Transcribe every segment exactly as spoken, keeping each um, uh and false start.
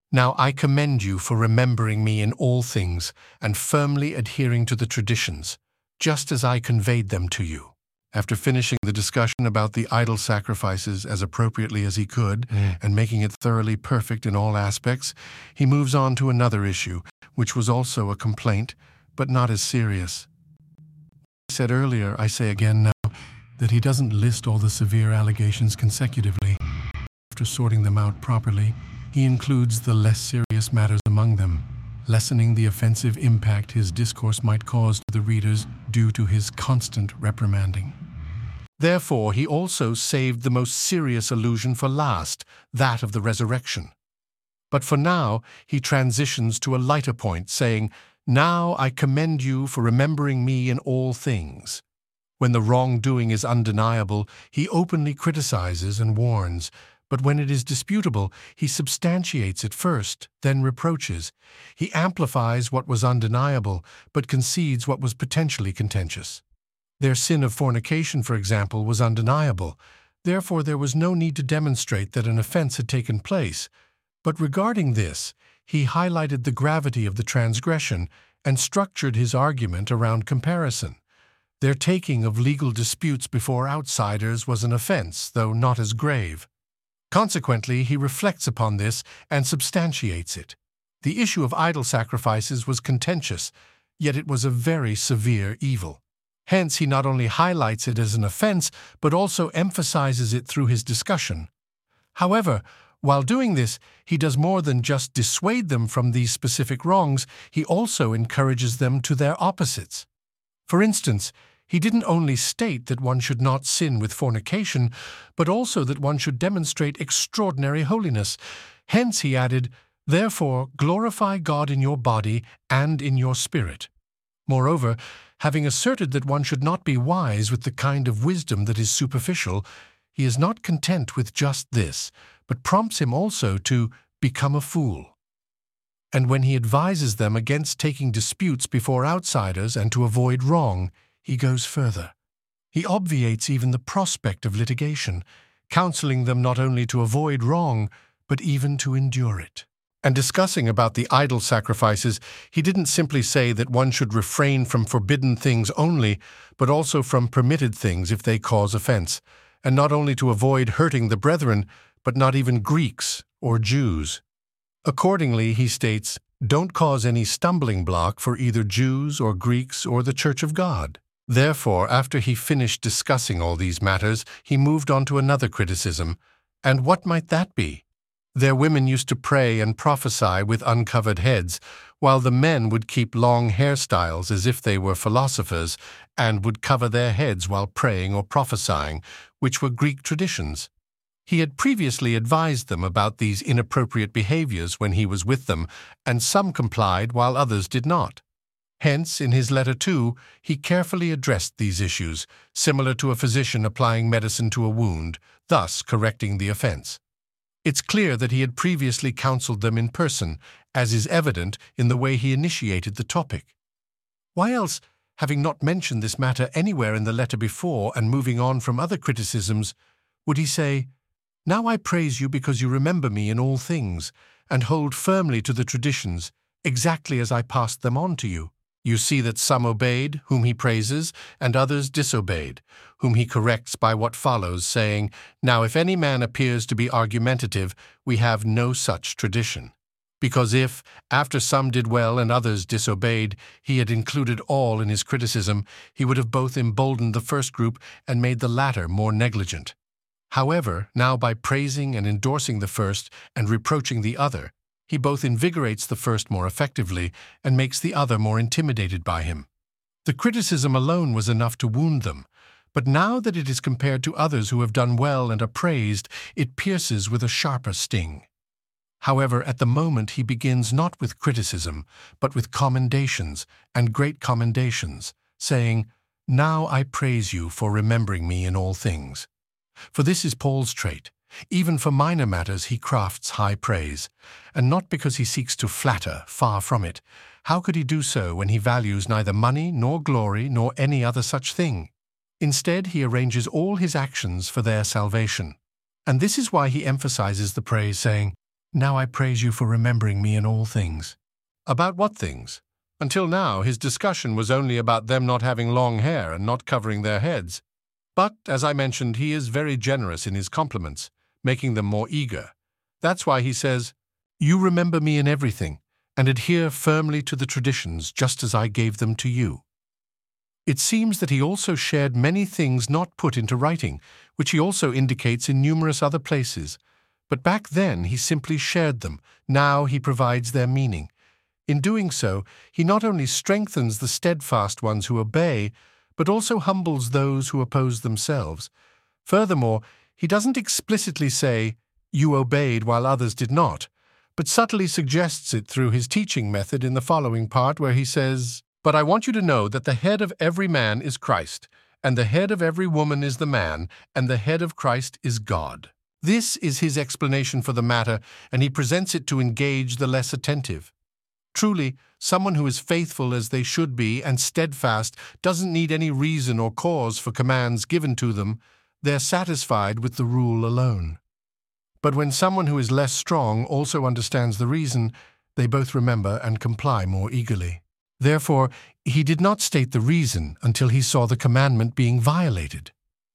Now I commend you for remembering me in all things and firmly adhering to the traditions, just as I conveyed them to you. After finishing the discussion about the idol sacrifices as appropriately as he could mm. and making it thoroughly perfect in all aspects, he moves on to another issue, which was also a complaint, but not as serious. I said earlier, I say again now, that he doesn't list all the severe allegations consecutively. After sorting them out properly, he includes the less serious matters among them, lessening the offensive impact his discourse might cause to the readers due to his constant reprimanding. Therefore, he also saved the most serious allusion for last, that of the resurrection. But for now, he transitions to a lighter point, saying, "Now I commend you for remembering me in all things." When the wrongdoing is undeniable, he openly criticizes and warns, but when it is disputable, he substantiates it first, then reproaches. He amplifies what was undeniable, but concedes what was potentially contentious. Their sin of fornication, for example, was undeniable. Therefore, there was no need to demonstrate that an offense had taken place. But regarding this, he highlighted the gravity of the transgression and structured his argument around comparison. Their taking of legal disputes before outsiders was an offense, though not as grave. Consequently, he reflects upon this and substantiates it. The issue of idol sacrifices was contentious, yet it was a very severe evil. Hence, he not only highlights it as an offense, but also emphasizes it through his discussion. However, while doing this, he does more than just dissuade them from these specific wrongs, he also encourages them to their opposites. For instance, he didn't only state that one should not sin with fornication, but also that one should demonstrate extraordinary holiness. Hence, he added, "Therefore, glorify God in your body and in your spirit." Moreover, having asserted that one should not be wise with the kind of wisdom that is superficial, he is not content with just this, but prompts him also to become a fool. And when he advises them against taking disputes before outsiders and to avoid wrong, he goes further. He obviates even the prospect of litigation, counseling them not only to avoid wrong, but even to endure it. And discussing about the idol sacrifices, he didn't simply say that one should refrain from forbidden things only, but also from permitted things if they cause offense, and not only to avoid hurting the brethren, but not even Greeks or Jews. Accordingly, he states, "Don't cause any stumbling block for either Jews or Greeks or the Church of God." Therefore, after he finished discussing all these matters, he moved on to another criticism. And what might that be? Their women used to pray and prophesy with uncovered heads, while the men would keep long hairstyles as if they were philosophers, and would cover their heads while praying or prophesying, which were Greek traditions. He had previously advised them about these inappropriate behaviors when he was with them, and some complied while others did not. Hence, in his letter too, he carefully addressed these issues, similar to a physician applying medicine to a wound, thus correcting the offense. It's clear that he had previously counseled them in person, as is evident in the way he initiated the topic. Why else, having not mentioned this matter anywhere in the letter before and moving on from other criticisms, would he say, "Now I praise you because you remember me in all things, and hold firmly to the traditions, exactly as I passed them on to you. You see that some obeyed, whom he praises, and others disobeyed, whom he corrects by what follows, saying, 'Now if any man appears to be argumentative, we have no such tradition.' Because if, after some did well and others disobeyed, he had included all in his criticism, he would have both emboldened the first group and made the latter more negligent. However, now by praising and endorsing the first and reproaching the other, he both invigorates the first more effectively and makes the other more intimidated by him. The criticism alone was enough to wound them, but now that it is compared to others who have done well and are praised, it pierces with a sharper sting. However, at the moment he begins not with criticism, but with commendations, and great commendations, saying, "Now I praise you for remembering me in all things." For this is Paul's trait. Even for minor matters he crafts high praise, and not because he seeks to flatter, far from it. How could he do so when he values neither money nor glory nor any other such thing? Instead, he arranges all his actions for their salvation. And this is why he emphasizes the praise, saying, Now I praise you for remembering me in all things. About what things? Until now, his discussion was only about them not having long hair and not covering their heads. But, as I mentioned, he is very generous in his compliments, making them more eager. That's why he says, "You remember me in everything, and adhere firmly to the traditions just as I gave them to you." It seems that he also shared many things not put into writing, which he also indicates in numerous other places. But back then he simply shared them, now he provides their meaning. In doing so, he not only strengthens the steadfast ones who obey, but also humbles those who oppose themselves. Furthermore, he doesn't explicitly say, "You obeyed while others did not," but subtly suggests it through his teaching method in the following part where he says, "But I want you to know that the head of every man is Christ, and the head of every woman is the man, and the head of Christ is God." This is his explanation for the matter, and he presents it to engage the less attentive. Truly, someone who is faithful as they should be and steadfast doesn't need any reason or cause for commands given to them. They're satisfied with the rule alone. But when someone who is less strong also understands the reason, they both remember and comply more eagerly. Therefore, he did not state the reason until he saw the commandment being violated.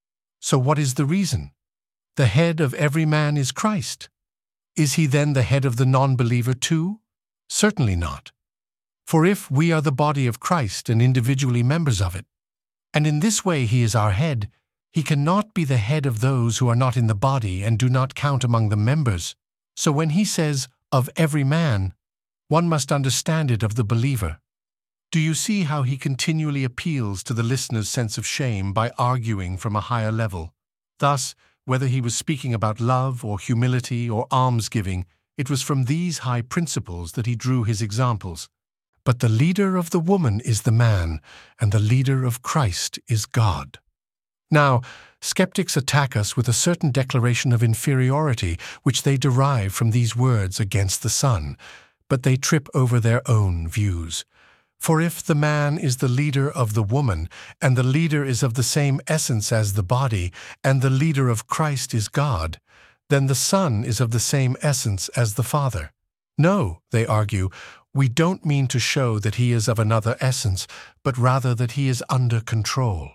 So what is the reason? The head of every man is Christ. Is he then the head of the non-believer too? Certainly not. For if we are the body of Christ and individually members of it, and in this way he is our head, he cannot be the head of those who are not in the body and do not count among the members. So when he says, "of every man," one must understand it of the believer. Do you see how he continually appeals to the listener's sense of shame by arguing from a higher level? Thus, whether he was speaking about love or humility or almsgiving, it was from these high principles that he drew his examples. But the leader of the woman is the man, and the leader of Christ is God. Now, skeptics attack us with a certain declaration of inferiority which they derive from these words against the Son, but they trip over their own views. For if the man is the leader of the woman, and the leader is of the same essence as the body, and the leader of Christ is God, then the Son is of the same essence as the Father. No, they argue, we don't mean to show that he is of another essence, but rather that he is under control.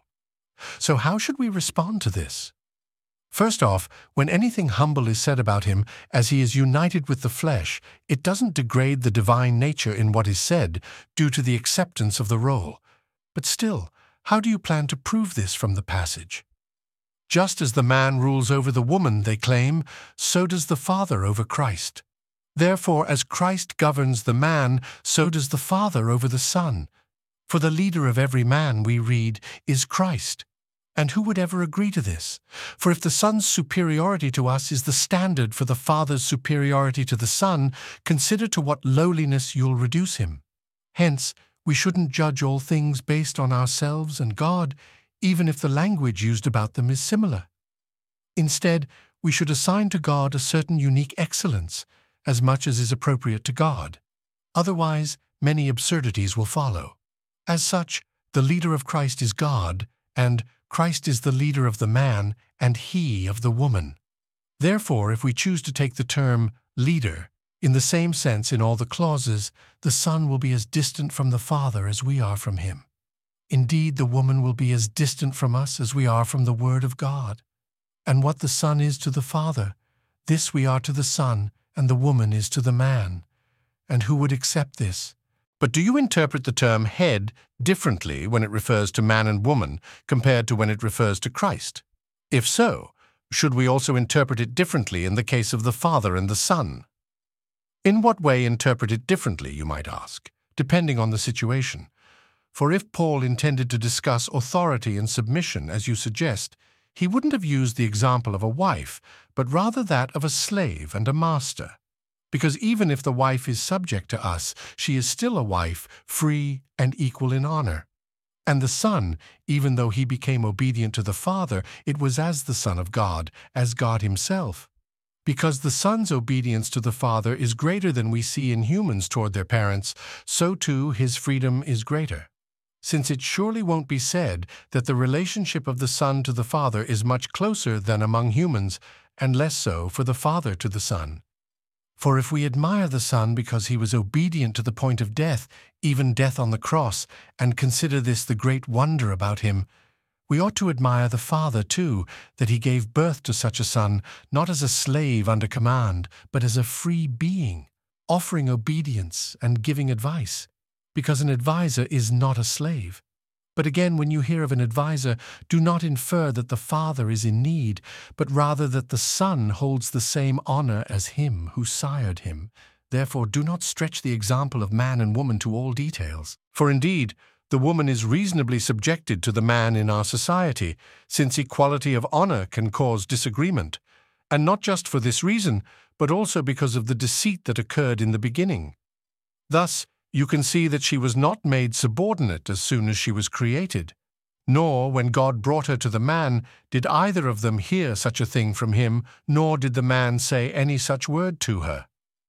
So how should we respond to this? First off, when anything humble is said about him, as he is united with the flesh, it doesn't degrade the divine nature in what is said due to the acceptance of the role. But still, how do you plan to prove this from the passage? Just as the man rules over the woman, they claim, so does the Father over Christ. Therefore, as Christ governs the man, so does the Father over the Son. For the leader of every man, we read, is Christ. And who would ever agree to this? For if the Son's superiority to us is the standard for the Father's superiority to the Son, consider to what lowliness you'll reduce him. Hence, we shouldn't judge all things based on ourselves and God, even if the language used about them is similar. Instead, we should assign to God a certain unique excellence, as much as is appropriate to God. Otherwise, many absurdities will follow. As such, the leader of Christ is God, and Christ is the leader of the man, and he of the woman. Therefore, if we choose to take the term leader in the same sense in all the clauses, the Son will be as distant from the Father as we are from him. Indeed, the woman will be as distant from us as we are from the Word of God. And what the Son is to the Father, this we are to the Son, and the woman is to the man. And who would accept this? But do you interpret the term head differently when it refers to man and woman compared to when it refers to Christ? If so, should we also interpret it differently in the case of the Father and the Son? In what way interpret it differently, you might ask, depending on the situation? For if Paul intended to discuss authority and submission, as you suggest, he wouldn't have used the example of a wife, but rather that of a slave and a master. Because even if the wife is subject to us, she is still a wife, free and equal in honor. And the Son, even though he became obedient to the Father, it was as the Son of God, as God himself. Because the Son's obedience to the Father is greater than we see in humans toward their parents, so too his freedom is greater. Since it surely won't be said that the relationship of the Son to the Father is much closer than among humans, and less so for the Father to the Son. For if we admire the Son because he was obedient to the point of death, even death on the cross, and consider this the great wonder about him, we ought to admire the Father too, that he gave birth to such a Son, not as a slave under command, but as a free being, offering obedience and giving advice, because an advisor is not a slave. But again, when you hear of an advisor, do not infer that the Father is in need, but rather that the Son holds the same honor as him who sired him. Therefore, do not stretch the example of man and woman to all details. For indeed, the woman is reasonably subjected to the man in our society, since equality of honor can cause disagreement, and not just for this reason, but also because of the deceit that occurred in the beginning. Thus, you can see that she was not made subordinate as soon as she was created, nor, when God brought her to the man, did either of them hear such a thing from him, nor did the man say any such word to her.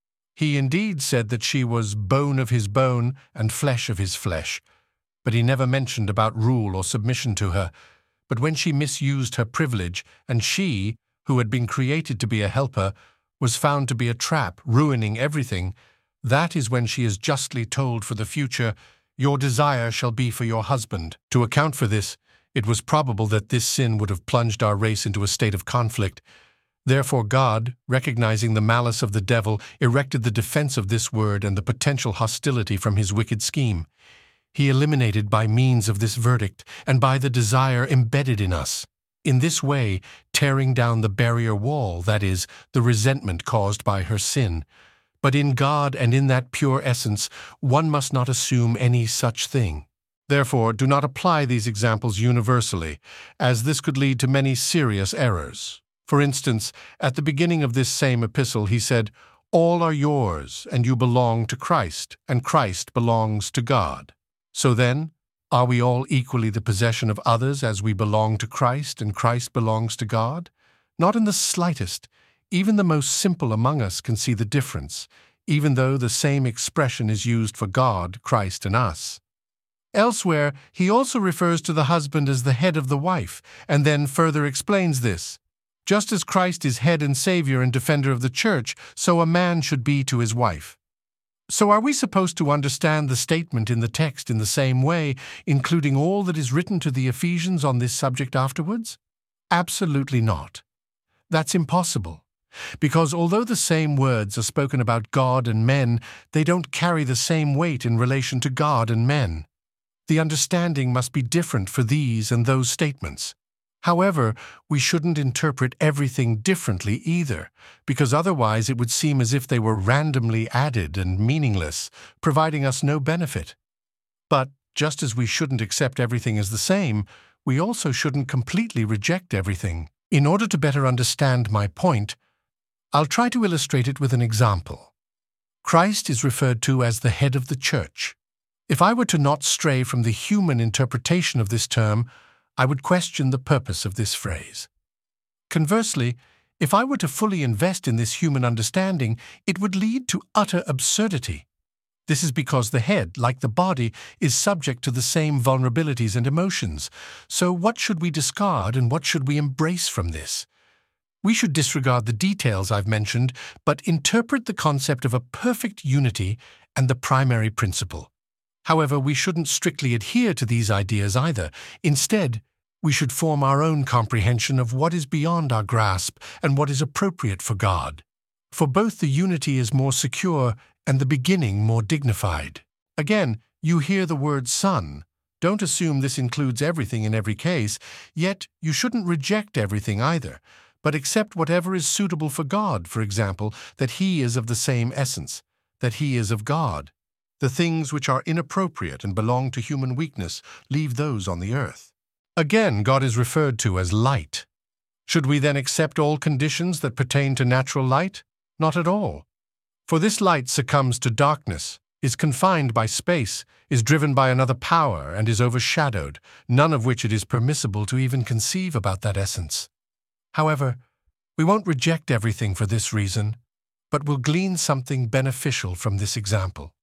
He indeed said that she was bone of his bone and flesh of his flesh, but he never mentioned about rule or submission to her. But when she misused her privilege, and she, who had been created to be a helper, was found to be a trap, ruining everything, that is when she is justly told for the future, "Your desire shall be for your husband." To account for this, it was probable that this sin would have plunged our race into a state of conflict. Therefore God, recognizing the malice of the devil, erected the defense of this word and the potential hostility from his wicked scheme. He eliminated by means of this verdict and by the desire embedded in us, in this way tearing down the barrier wall, that is, the resentment caused by her sin. But in God and in that pure essence, one must not assume any such thing. Therefore, do not apply these examples universally, as this could lead to many serious errors. For instance, at the beginning of this same epistle, he said, "All are yours, and you belong to Christ, and Christ belongs to God." So then, are we all equally the possession of others as we belong to Christ and Christ belongs to God? Not in the slightest. Even the most simple among us can see the difference, even though the same expression is used for God, Christ, and us. Elsewhere, he also refers to the husband as the head of the wife, and then further explains this. Just as Christ is head and Savior and defender of the church, so a man should be to his wife. So are we supposed to understand the statement in the text in the same way, including all that is written to the Ephesians on this subject afterwards? Absolutely not. That's impossible, because although the same words are spoken about God and men, they don't carry the same weight in relation to God and men. The understanding must be different for these and those statements. However, we shouldn't interpret everything differently either, because otherwise it would seem as if they were randomly added and meaningless, providing us no benefit. But, just as we shouldn't accept everything as the same, we also shouldn't completely reject everything. In order to better understand my point, I'll try to illustrate it with an example. Christ is referred to as the head of the church. If I were to not stray from the human interpretation of this term, I would question the purpose of this phrase. Conversely, if I were to fully invest in this human understanding, it would lead to utter absurdity. This is because the head, like the body, is subject to the same vulnerabilities and emotions. So what should we discard and what should we embrace from this? We should disregard the details I've mentioned, but interpret the concept of a perfect unity and the primary principle. However, we shouldn't strictly adhere to these ideas either. Instead, we should form our own comprehension of what is beyond our grasp and what is appropriate for God. For both the unity is more secure and the beginning more dignified. Again, you hear the word Son. Don't assume this includes everything in every case, yet you shouldn't reject everything either, but accept whatever is suitable for God, for example, that He is of the same essence, that He is of God. The things which are inappropriate and belong to human weakness, leave those on the earth. Again, God is referred to as light. Should we then accept all conditions that pertain to natural light? Not at all. For this light succumbs to darkness, is confined by space, is driven by another power, and is overshadowed, none of which it is permissible to even conceive about that essence. However, we won't reject everything for this reason, but will glean something beneficial from this example.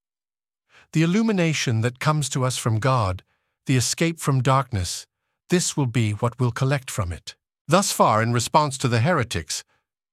The illumination that comes to us from God, the escape from darkness, this will be what we'll collect from it. Thus far, in response to the heretics,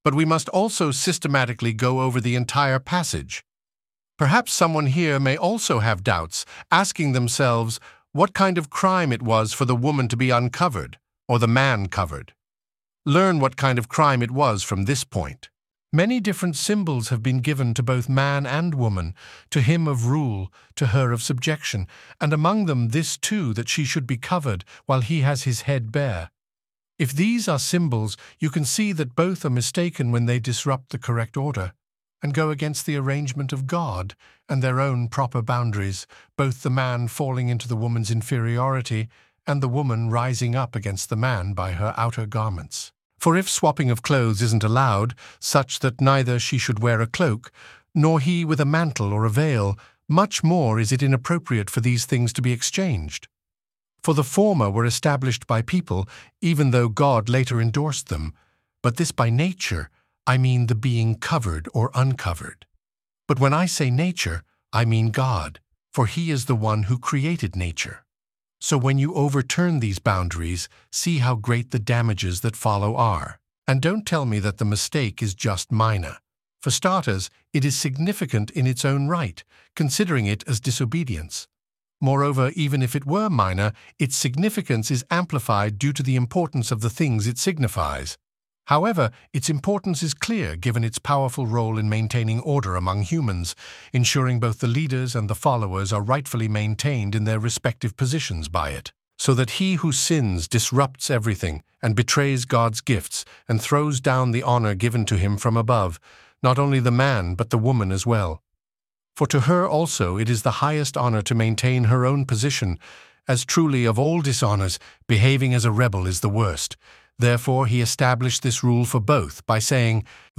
but we must also systematically go over the entire passage. Perhaps someone here may also have doubts, asking themselves what kind of crime it was for the woman to be uncovered, or the man covered. Learn what kind of crime it was from this point. Many different symbols have been given to both man and woman, to him of rule, to her of subjection, and among them this too, that she should be covered while he has his head bare. If these are symbols, you can see that both are mistaken when they disrupt the correct order and go against the arrangement of God and their own proper boundaries, both the man falling into the woman's inferiority and the woman rising up against the man by her outer garments. For if swapping of clothes isn't allowed, such that neither she should wear a cloak, nor he with a mantle or a veil, much more is it inappropriate for these things to be exchanged. For the former were established by people, even though God later endorsed them, but this by nature, I mean the being covered or uncovered. But when I say nature, I mean God, for He is the one who created nature. So when you overturn these boundaries, see how great the damages that follow are. And don't tell me that the mistake is just minor. For starters, it is significant in its own right, considering it as disobedience. Moreover, even if it were minor, its significance is amplified due to the importance of the things it signifies. However, its importance is clear given its powerful role in maintaining order among humans, ensuring both the leaders and the followers are rightfully maintained in their respective positions by it, so that he who sins disrupts everything and betrays God's gifts and throws down the honor given to him from above, not only the man but the woman as well. For to her also it is the highest honor to maintain her own position, as truly of all dishonors, behaving as a rebel is the worst. Therefore he established this rule for both by saying,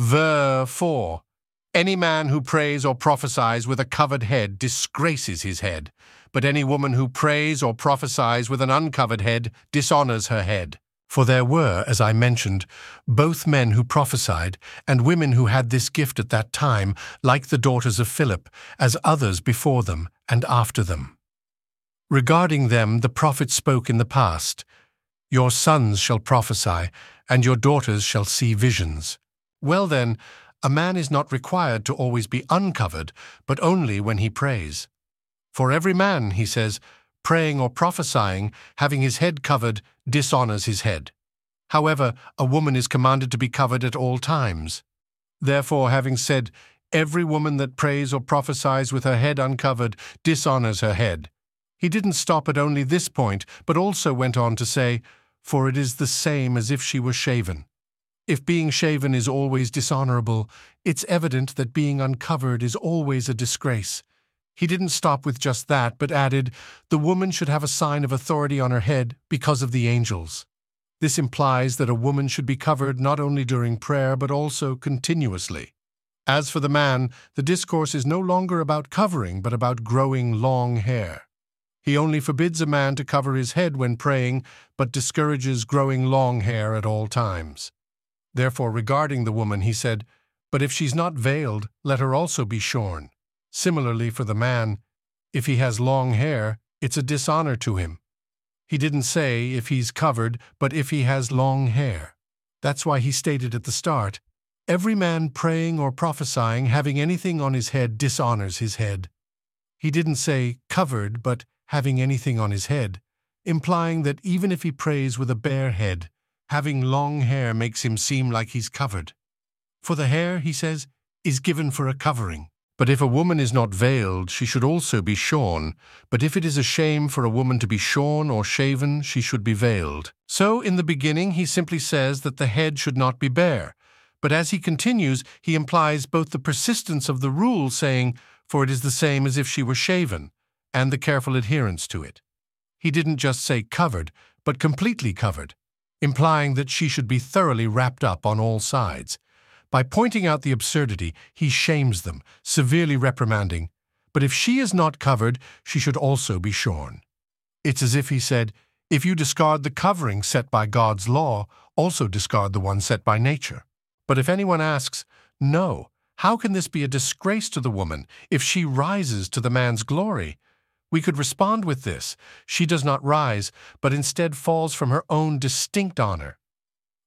Therefore, any man who prays or prophesies with a covered head disgraces his head, but any woman who prays or prophesies with an uncovered head dishonors her head. For there were, as I mentioned, both men who prophesied and women who had this gift at that time, like the daughters of Philip, as others before them and after them. Regarding them the prophet spoke in the past, Your sons shall prophesy, and your daughters shall see visions. Well then, a man is not required to always be uncovered, but only when he prays. For every man, he says, praying or prophesying, having his head covered, dishonors his head. However, a woman is commanded to be covered at all times. Therefore, having said, every woman that prays or prophesies with her head uncovered dishonors her head, he didn't stop at only this point, but also went on to say, For it is the same as if she were shaven. If being shaven is always dishonorable, it's evident that being uncovered is always a disgrace. He didn't stop with just that, but added, The woman should have a sign of authority on her head because of the angels. This implies that a woman should be covered not only during prayer, but also continuously. As for the man, the discourse is no longer about covering, but about growing long hair. He only forbids a man to cover his head when praying, but discourages growing long hair at all times. Therefore, regarding the woman, he said, But if she's not veiled, let her also be shorn. Similarly for the man, if he has long hair, it's a dishonor to him. He didn't say if he's covered, but if he has long hair. That's why he stated at the start, Every man praying or prophesying, having anything on his head, dishonors his head. He didn't say covered, but having anything on his head, implying that even if he prays with a bare head, having long hair makes him seem like he's covered. For the hair, he says, is given for a covering. But if a woman is not veiled, she should also be shorn. But if it is a shame for a woman to be shorn or shaven, she should be veiled. So in the beginning, he simply says that the head should not be bare. But as he continues, he implies both the persistence of the rule, saying, For it is the same as if she were shaven, and the careful adherence to it. He didn't just say covered, but completely covered, implying that she should be thoroughly wrapped up on all sides. By pointing out the absurdity, he shames them, severely reprimanding, but if she is not covered, she should also be shorn. It's as if he said, if you discard the covering set by God's law, also discard the one set by nature. But if anyone asks, no, how can this be a disgrace to the woman if she rises to the man's glory? We could respond with this, she does not rise, but instead falls from her own distinct honor.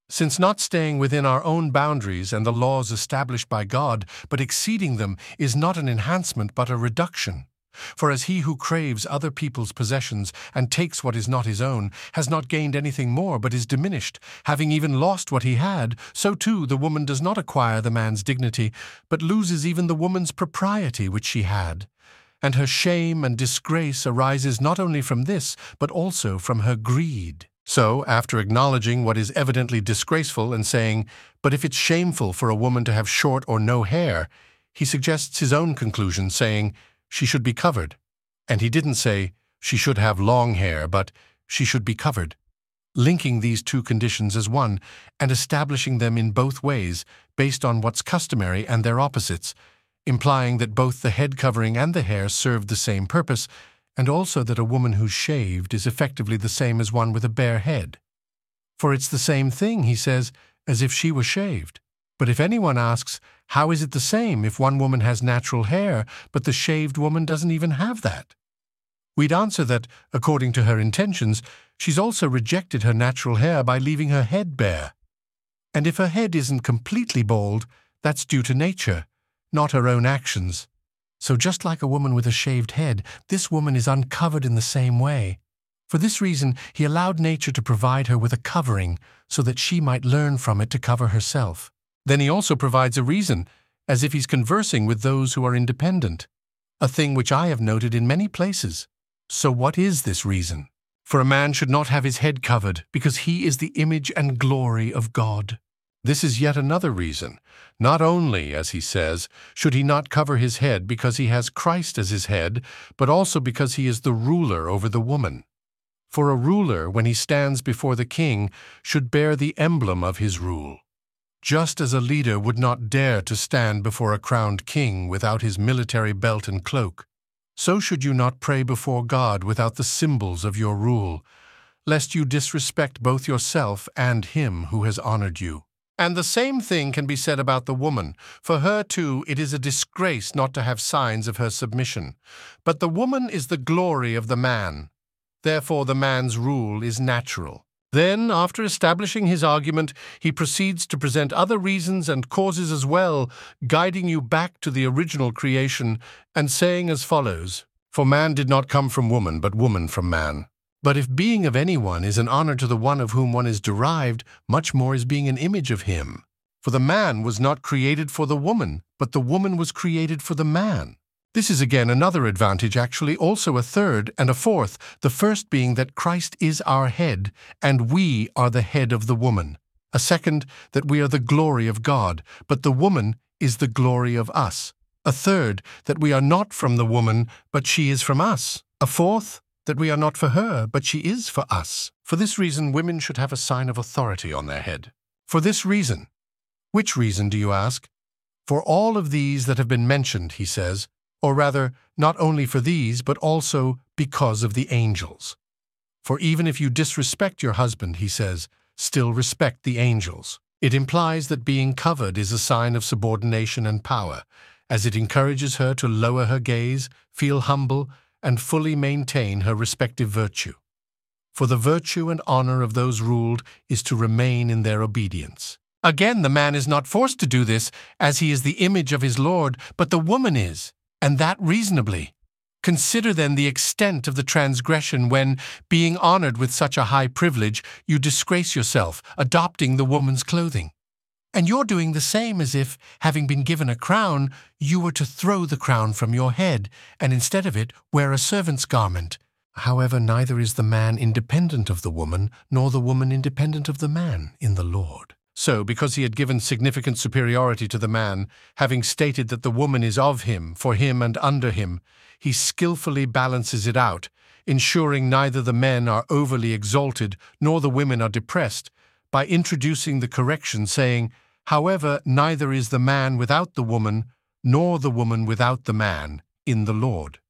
Since not staying within our own boundaries and the laws established by God, but exceeding them, is not an enhancement but a reduction. For as he who craves other people's possessions and takes what is not his own has not gained anything more but is diminished, having even lost what he had, so too the woman does not acquire the man's dignity, but loses even the woman's propriety which she had. And her shame and disgrace arises not only from this, but also from her greed. So, after acknowledging what is evidently disgraceful and saying, "But if it's shameful for a woman to have short or no hair," he suggests his own conclusion, saying, "She should be covered." And he didn't say, "She should have long hair," but "She should be covered," linking these two conditions as one and establishing them in both ways based on what's customary and their opposites, implying that both the head covering and the hair serve the same purpose, and also that a woman who's shaved is effectively the same as one with a bare head. For it's the same thing, he says, as if she were shaved. But if anyone asks, how is it the same if one woman has natural hair, but the shaved woman doesn't even have that? We'd answer that, according to her intentions, she's also rejected her natural hair by leaving her head bare. And if her head isn't completely bald, that's due to nature, not her own actions. So just like a woman with a shaved head, this woman is uncovered in the same way. For this reason, he allowed nature to provide her with a covering so that she might learn from it to cover herself. Then he also provides a reason, as if he's conversing with those who are independent, a thing which I have noted in many places. So what is this reason? For a man should not have his head covered, because he is the image and glory of God. This is yet another reason. Not only, as he says, should he not cover his head because he has Christ as his head, but also because he is the ruler over the woman. For a ruler, when he stands before the king, should bear the emblem of his rule. Just as a leader would not dare to stand before a crowned king without his military belt and cloak, so should you not pray before God without the symbols of your rule, lest you disrespect both yourself and him who has honored you. And the same thing can be said about the woman. For her, too, it is a disgrace not to have signs of her submission. But the woman is the glory of the man. Therefore the man's rule is natural. Then, after establishing his argument, he proceeds to present other reasons and causes as well, guiding you back to the original creation, and saying as follows, "For man did not come from woman, but woman from man. But if being of any one is an honor to the one of whom one is derived, much more is being an image of him. For the man was not created for the woman, but the woman was created for the man." This is again another advantage, actually also a third and a fourth, the first being that Christ is our head, and we are the head of the woman. A second, that we are the glory of God, but the woman is the glory of us. A third, that we are not from the woman, but she is from us. A fourth, that we are not for her, but she is for us. For this reason, women should have a sign of authority on their head. For this reason. Which reason, do you ask? For all of these that have been mentioned, he says, or rather, not only for these, but also because of the angels. For even if you disrespect your husband, he says, still respect the angels. It implies that being covered is a sign of subordination and power, as it encourages her to lower her gaze, feel humble, and fully maintain her respective virtue. For the virtue and honor of those ruled is to remain in their obedience. Again, the man is not forced to do this, as he is the image of his Lord, but the woman is, and that reasonably. Consider then the extent of the transgression when, being honored with such a high privilege, you disgrace yourself, adopting the woman's clothing. And you're doing the same as if, having been given a crown, you were to throw the crown from your head, and instead of it, wear a servant's garment. However, neither is the man independent of the woman, nor the woman independent of the man in the Lord. So, because he had given significant superiority to the man, having stated that the woman is of him, for him and under him, he skillfully balances it out, ensuring neither the men are overly exalted nor the women are depressed, by introducing the correction saying, "However, neither is the man without the woman, nor the woman without the man, in the Lord."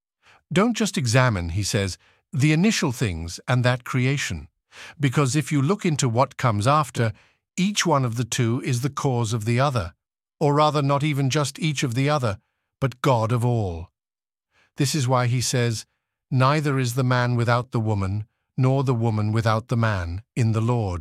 Don't just examine, he says, the initial things and that creation, because if you look into what comes after, each one of the two is the cause of the other, or rather not even just each of the other, but God of all. This is why he says, "Neither is the man without the woman, nor the woman without the man, in the Lord."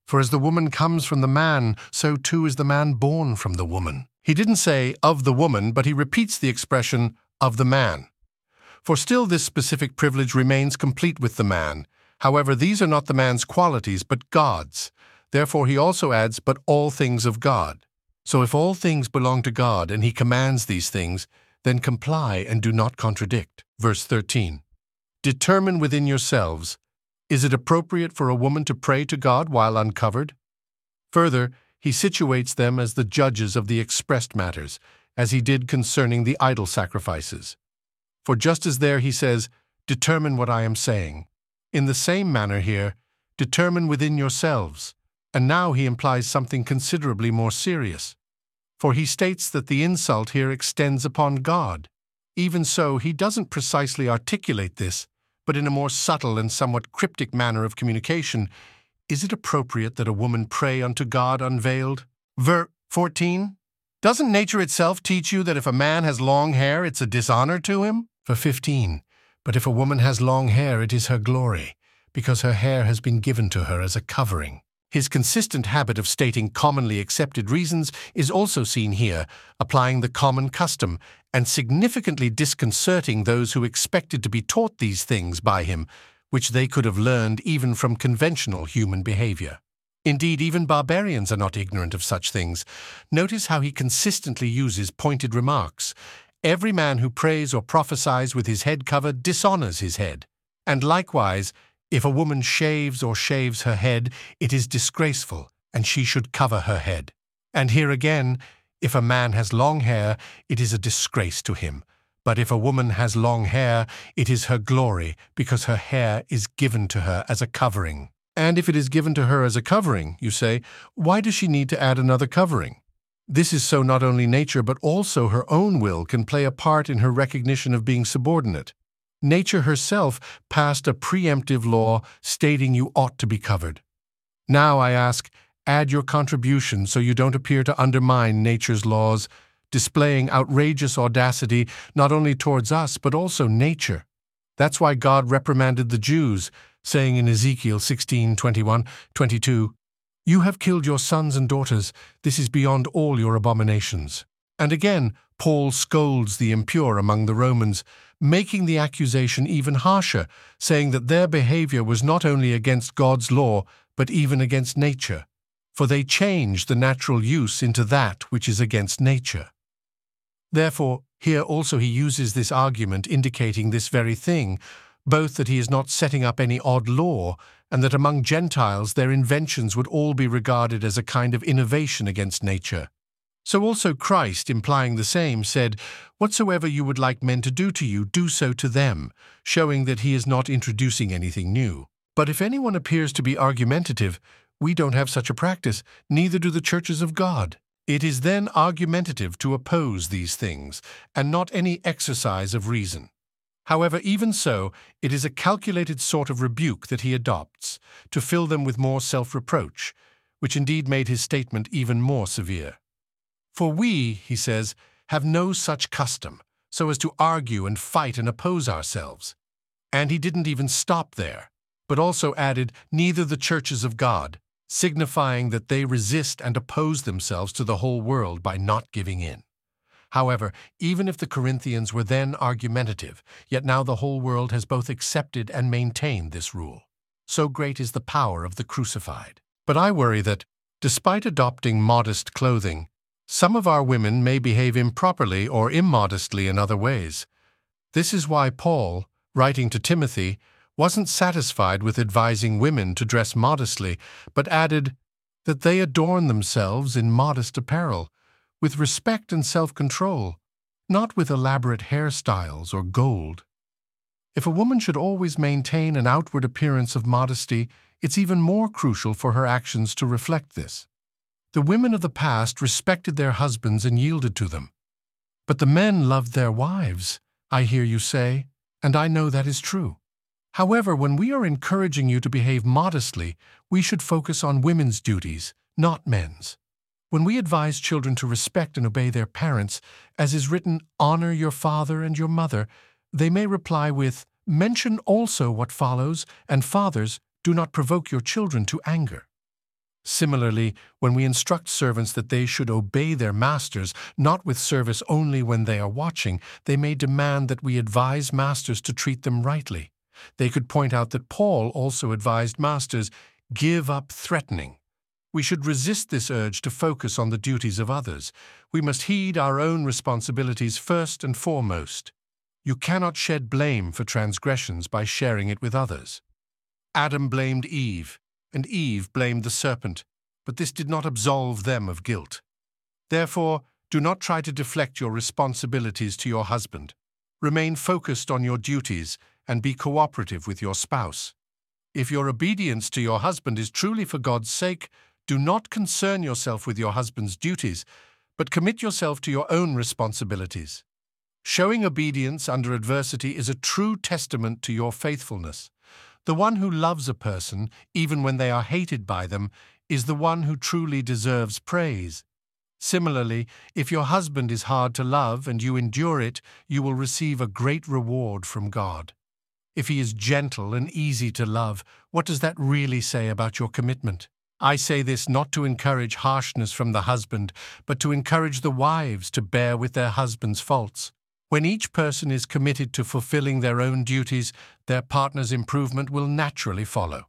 For as the woman comes from the man, so too is the man born from the woman. He didn't say of the woman, but he repeats the expression of the man. For still this specific privilege remains complete with the man. However, these are not the man's qualities, but God's. Therefore he also adds, but all things of God. So if all things belong to God, and he commands these things, then comply and do not contradict. Verse thirteen. Determine within yourselves, is it appropriate for a woman to pray to God while uncovered? Further, he situates them as the judges of the expressed matters, as he did concerning the idol sacrifices. For just as there he says, determine what I am saying, in the same manner here, determine within yourselves. And now he implies something considerably more serious. For he states that the insult here extends upon God. Even so, he doesn't precisely articulate this, but in a more subtle and somewhat cryptic manner of communication. Is it appropriate that a woman pray unto God unveiled? Ver fourteen. Doesn't nature itself teach you that if a man has long hair, it's a dishonor to him? For fifteen. But if a woman has long hair, it is her glory, because her hair has been given to her as a covering. His consistent habit of stating commonly accepted reasons is also seen here, applying the common custom and significantly disconcerting those who expected to be taught these things by him, which they could have learned even from conventional human behavior. Indeed, even barbarians are not ignorant of such things. Notice how he consistently uses pointed remarks. Every man who prays or prophesies with his head covered dishonors his head. And likewise, if a woman shaves or shaves her head, it is disgraceful, and she should cover her head. And here again, if a man has long hair, it is a disgrace to him. But if a woman has long hair, it is her glory, because her hair is given to her as a covering. And if it is given to her as a covering, you say, why does she need to add another covering? This is so not only nature, but also her own will can play a part in her recognition of being subordinate. Nature herself passed a preemptive law stating you ought to be covered. Now, I ask, add your contribution so you don't appear to undermine nature's laws, displaying outrageous audacity not only towards us but also nature. That's why God reprimanded the Jews, saying in Ezekiel sixteen, twenty-one, twenty-two, you have killed your sons and daughters, this is beyond all your abominations. And again, Paul scolds the impure among the Romans, making the accusation even harsher, saying that their behavior was not only against God's law, but even against nature, for they changed the natural use into that which is against nature. Therefore, here also he uses this argument indicating this very thing, both that he is not setting up any odd law, and that among Gentiles their inventions would all be regarded as a kind of innovation against nature. So also Christ, implying the same, said, whatsoever you would like men to do to you, do so to them, showing that he is not introducing anything new. But if anyone appears to be argumentative, we don't have such a practice, neither do the churches of God. It is then argumentative to oppose these things, and not any exercise of reason. However, even so, it is a calculated sort of rebuke that he adopts, to fill them with more self-reproach, which indeed made his statement even more severe. For we, he says, have no such custom, so as to argue and fight and oppose ourselves. And he didn't even stop there, but also added, neither the churches of God, signifying that they resist and oppose themselves to the whole world by not giving in. However, even if the Corinthians were then argumentative, yet now the whole world has both accepted and maintained this rule. So great is the power of the crucified. But I worry that, despite adopting modest clothing, some of our women may behave improperly or immodestly in other ways. This is why Paul, writing to Timothy, wasn't satisfied with advising women to dress modestly, but added that they adorn themselves in modest apparel, with respect and self-control, not with elaborate hairstyles or gold. If a woman should always maintain an outward appearance of modesty, it's even more crucial for her actions to reflect this. The women of the past respected their husbands and yielded to them. But the men loved their wives, I hear you say, and I know that is true. However, when we are encouraging you to behave modestly, we should focus on women's duties, not men's. When we advise children to respect and obey their parents, as is written, honor your father and your mother, they may reply with, mention also what follows, and fathers, do not provoke your children to anger. Similarly, when we instruct servants that they should obey their masters, not with service only when they are watching, they may demand that we advise masters to treat them rightly. They could point out that Paul also advised masters, give up threatening. We should resist this urge to focus on the duties of others. We must heed our own responsibilities first and foremost. You cannot shed blame for transgressions by sharing it with others. Adam blamed Eve, and Eve blamed the serpent, but this did not absolve them of guilt. Therefore, do not try to deflect your responsibilities to your husband. Remain focused on your duties and be cooperative with your spouse. If your obedience to your husband is truly for God's sake, do not concern yourself with your husband's duties, but commit yourself to your own responsibilities. Showing obedience under adversity is a true testament to your faithfulness. The one who loves a person, even when they are hated by them, is the one who truly deserves praise. Similarly, if your husband is hard to love and you endure it, you will receive a great reward from God. If he is gentle and easy to love, what does that really say about your commitment? I say this not to encourage harshness from the husband, but to encourage the wives to bear with their husband's faults. When each person is committed to fulfilling their own duties, their partner's improvement will naturally follow.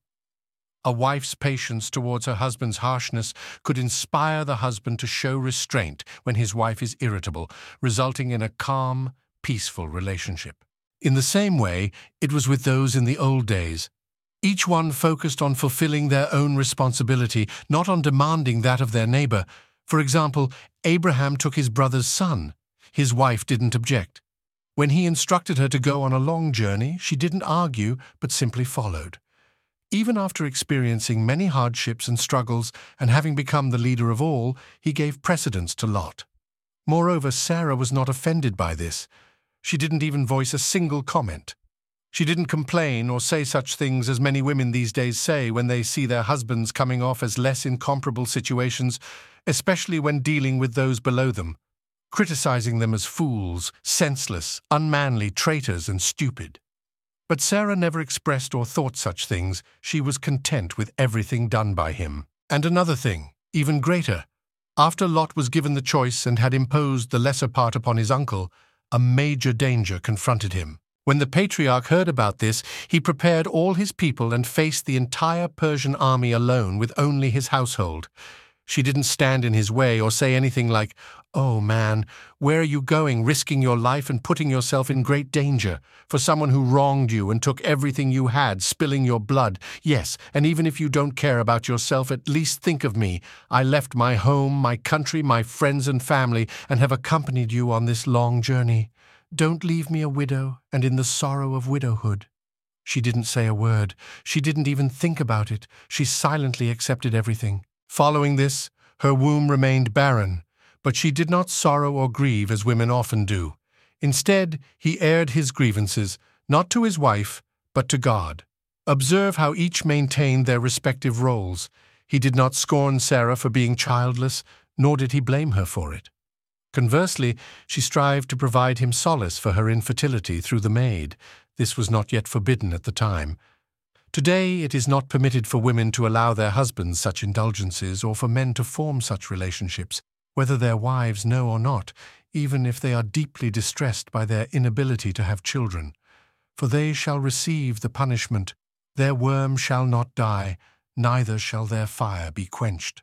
A wife's patience towards her husband's harshness could inspire the husband to show restraint when his wife is irritable, resulting in a calm, peaceful relationship. In the same way, it was with those in the old days. Each one focused on fulfilling their own responsibility, not on demanding that of their neighbor. For example, Abraham took his brother's son. His wife didn't object. When he instructed her to go on a long journey, she didn't argue, but simply followed. Even after experiencing many hardships and struggles and having become the leader of all, he gave precedence to Lot. Moreover, Sarah was not offended by this. She didn't even voice a single comment. She didn't complain or say such things as many women these days say when they see their husbands coming off as less in comparable situations, especially when dealing with those below them, criticizing them as fools, senseless, unmanly, traitors, and stupid. But Sarah never expressed or thought such things. She was content with everything done by him. And another thing, even greater, after Lot was given the choice and had imposed the lesser part upon his uncle, a major danger confronted him. When the patriarch heard about this, he prepared all his people and faced the entire Persian army alone with only his household. She didn't stand in his way or say anything like, "Oh man, where are you going, risking your life and putting yourself in great danger for someone who wronged you and took everything you had, spilling your blood? Yes, and even if you don't care about yourself, at least think of me. I left my home, my country, my friends and family, and have accompanied you on this long journey. Don't leave me a widow and in the sorrow of widowhood." She didn't say a word. She didn't even think about it. She silently accepted everything. Following this, her womb remained barren, but she did not sorrow or grieve as women often do. Instead, he aired his grievances, not to his wife, but to God. Observe how each maintained their respective roles. He did not scorn Sarah for being childless, nor did he blame her for it. Conversely, she strived to provide him solace for her infertility through the maid. This was not yet forbidden at the time. Today, it is not permitted for women to allow their husbands such indulgences or for men to form such relationships, whether their wives know or not, even if they are deeply distressed by their inability to have children. For they shall receive the punishment, their worm shall not die, neither shall their fire be quenched.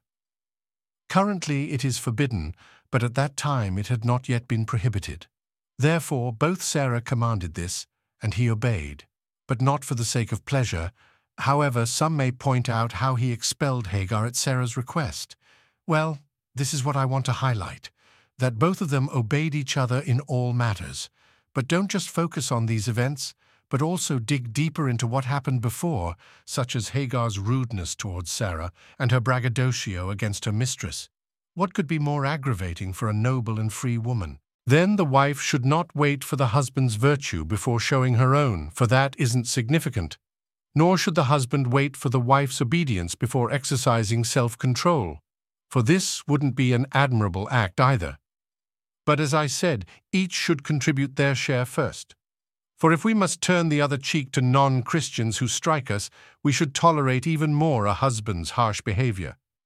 Currently it is forbidden, but at that time it had not yet been prohibited. Therefore both Sarah commanded this, and he obeyed, but not for the sake of pleasure. However, some may point out how he expelled Hagar at Sarah's request. Well, this is what I want to highlight, that both of them obeyed each other in all matters. But don't just focus on these events, but also dig deeper into what happened before, such as Hagar's rudeness towards Sarah and her braggadocio against her mistress. What could be more aggravating for a noble and free woman? Then the wife should not wait for the husband's virtue before showing her own, for that isn't significant. Nor should the husband wait for the wife's obedience before exercising self-control, for this wouldn't be an admirable act either. But as I said, each should contribute their share first. For if we must turn the other cheek to non-Christians who strike us, we should tolerate even more a husband's harsh behavior.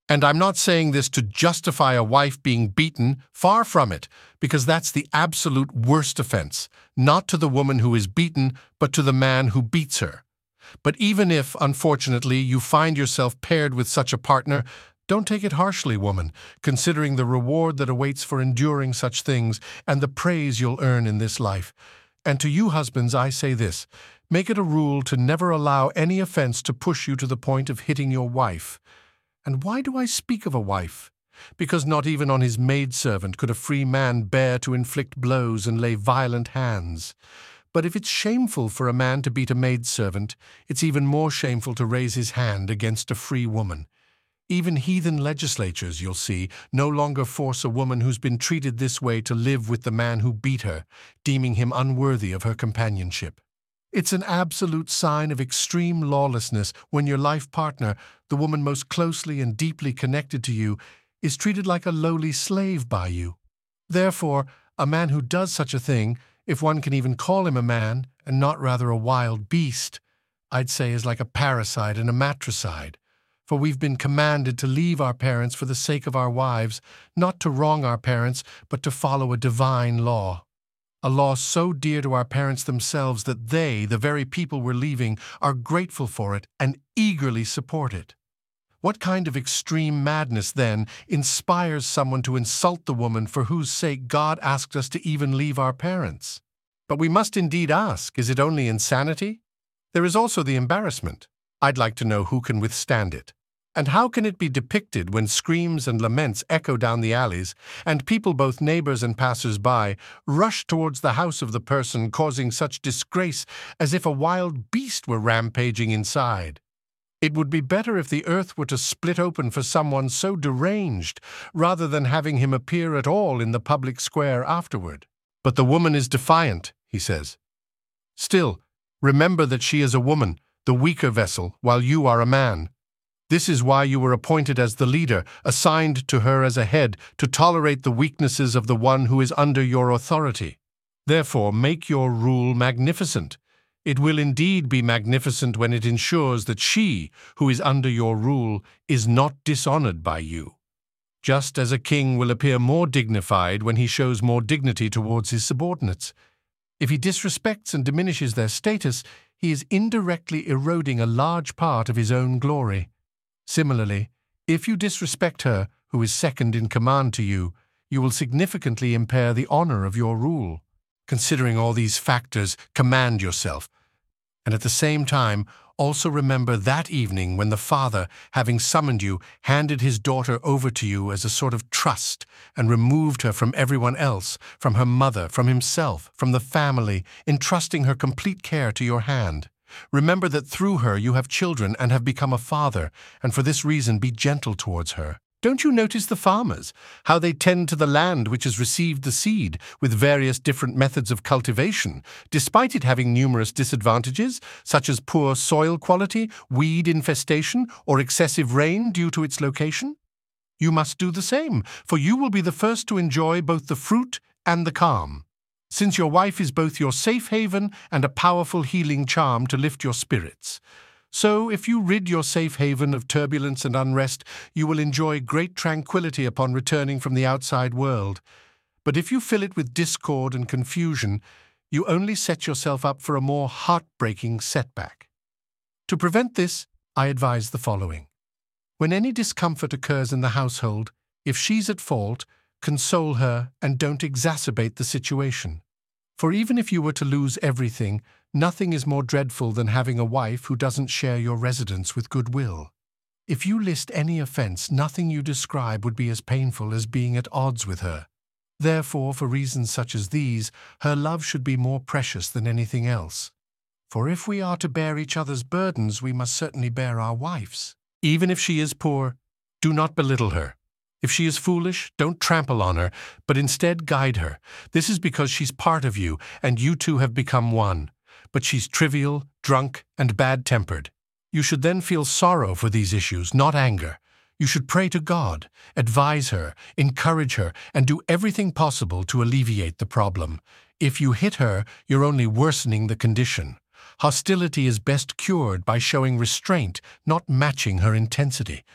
And I'm not saying this to justify a wife being beaten, far from it, because that's the absolute worst offense, not to the woman who is beaten, but to the man who beats her. But even if, unfortunately, you find yourself paired with such a partner, don't take it harshly, woman, considering the reward that awaits for enduring such things and the praise you'll earn in this life. And to you husbands, I say this, make it a rule to never allow any offense to push you to the point of hitting your wife. And why do I speak of a wife? Because not even on his maidservant could a free man bear to inflict blows and lay violent hands. But if it's shameful for a man to beat a maidservant, it's even more shameful to raise his hand against a free woman. Even heathen legislatures, you'll see, no longer force a woman who's been treated this way to live with the man who beat her, deeming him unworthy of her companionship. It's an absolute sign of extreme lawlessness when your life partner, the woman most closely and deeply connected to you, is treated like a lowly slave by you. Therefore, a man who does such a thing, if one can even call him a man and not rather a wild beast, I'd say is like a parricide and a matricide. For we've been commanded to leave our parents for the sake of our wives, not to wrong our parents, but to follow a divine law. A law so dear to our parents themselves that they, the very people we're leaving, are grateful for it and eagerly support it. What kind of extreme madness, then, inspires someone to insult the woman for whose sake God asked us to even leave our parents? But we must indeed ask, is it only insanity? There is also the embarrassment. I'd like to know who can withstand it. And how can it be depicted when screams and laments echo down the alleys, and people, both neighbors and passers-by, rush towards the house of the person causing such disgrace as if a wild beast were rampaging inside? It would be better if the earth were to split open for someone so deranged, rather than having him appear at all in the public square afterward. But the woman is defiant, he says. Still, remember that she is a woman, the weaker vessel, while you are a man. This is why you were appointed as the leader, assigned to her as a head, to tolerate the weaknesses of the one who is under your authority. Therefore, make your rule magnificent. It will indeed be magnificent when it ensures that she, who is under your rule, is not dishonored by you. Just as a king will appear more dignified when he shows more dignity towards his subordinates. If he disrespects and diminishes their status, he is indirectly eroding a large part of his own glory. Similarly, if you disrespect her, who is second in command to you, you will significantly impair the honor of your rule. Considering all these factors, command yourself. And at the same time, also remember that evening when the father, having summoned you, handed his daughter over to you as a sort of trust and removed her from everyone else, from her mother, from himself, from the family, entrusting her complete care to your hand. Remember that through her you have children and have become a father, and for this reason be gentle towards her. Don't you notice the farmers, how they tend to the land which has received the seed, with various different methods of cultivation, despite it having numerous disadvantages, such as poor soil quality, weed infestation, or excessive rain due to its location? You must do the same, for you will be the first to enjoy both the fruit and the calm, since your wife is both your safe haven and a powerful healing charm to lift your spirits. So, if you rid your safe haven of turbulence and unrest, you will enjoy great tranquility upon returning from the outside world. But if you fill it with discord and confusion, you only set yourself up for a more heartbreaking setback. To prevent this, I advise the following. When any discomfort occurs in the household, if she's at fault, console her and don't exacerbate the situation. For even if you were to lose everything, nothing is more dreadful than having a wife who doesn't share your residence with goodwill. If you list any offense, nothing you describe would be as painful as being at odds with her. Therefore, for reasons such as these, her love should be more precious than anything else. For if we are to bear each other's burdens, we must certainly bear our wife's. Even if she is poor, do not belittle her. If she is foolish, don't trample on her, but instead guide her. This is because she's part of you, and you two have become one. But she's trivial, drunk, and bad-tempered. You should then feel sorrow for these issues, not anger. You should pray to God, advise her, encourage her, and do everything possible to alleviate the problem. If you hit her, you're only worsening the condition. Hostility is best cured by showing restraint, not matching her intensity.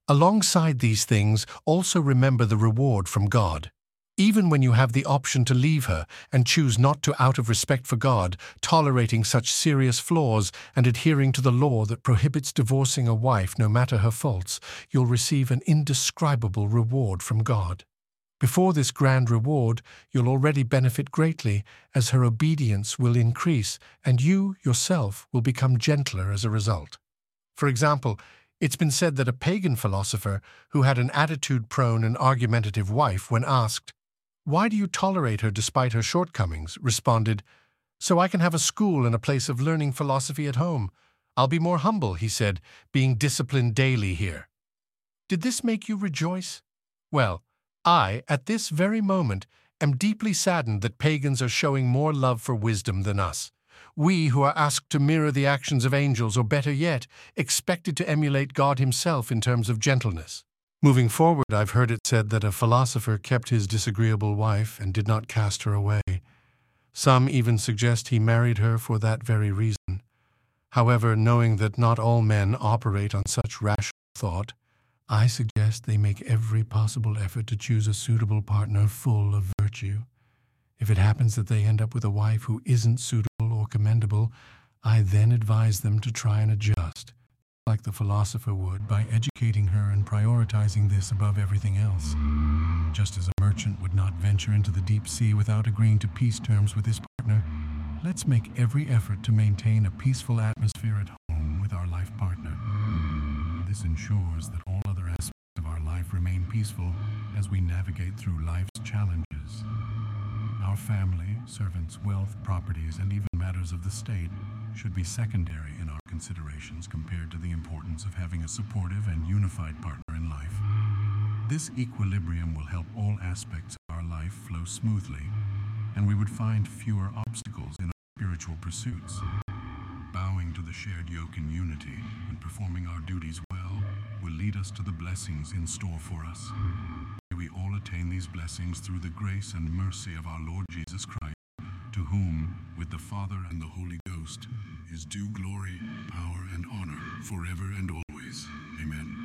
Alongside these things, also remember the reward from God. Even when you have the option to leave her and choose not to out of respect for God, tolerating such serious flaws and adhering to the law that prohibits divorcing a wife no matter her faults, you'll receive an indescribable reward from God. Before this grand reward, you'll already benefit greatly, as her obedience will increase and you, yourself, will become gentler as a result. For example, it's been said that a pagan philosopher who had an attitude-prone and argumentative wife, when asked, "Why do you tolerate her despite her shortcomings?" responded, "So I can have a school and a place of learning philosophy at home. I'll be more humble," he said, "being disciplined daily here." Did this make you rejoice? Well, I, at this very moment, am deeply saddened that pagans are showing more love for wisdom than us. We who are asked to mirror the actions of angels, or better yet, expected to emulate God himself in terms of gentleness. Moving forward, I've heard it said that a philosopher kept his disagreeable wife and did not cast her away. Some even suggest he married her for that very reason. However, knowing that not all men operate on such rational thought, I suggest they make every possible effort to choose a suitable partner full of virtue. If it happens that they end up with a wife who isn't suitable or commendable, I then advise them to try and adjust, like the philosopher would, by educating her and prioritizing this above everything else. Just as a merchant would not venture into the deep sea without agreeing to peace terms with his partner, let's make every effort to maintain a peaceful atmosphere at home with our life partner. This ensures that all other aspects of our life remain peaceful as we navigate through life's challenges. Our family, servants, wealth, properties, and even matters of the state should be secondary in our considerations compared to the importance of having a supportive and unified partner in life. This equilibrium will help all aspects of our life flow smoothly, and we would find fewer obstacles in our spiritual pursuits. Bowing to the shared yoke in unity and performing our duties well will lead us to the blessings in store for us. May we all attain these blessings through the grace and mercy of our Lord Jesus Christ, to whom, with the Father and the Holy Ghost, is due glory, power, and honor forever and always. Amen.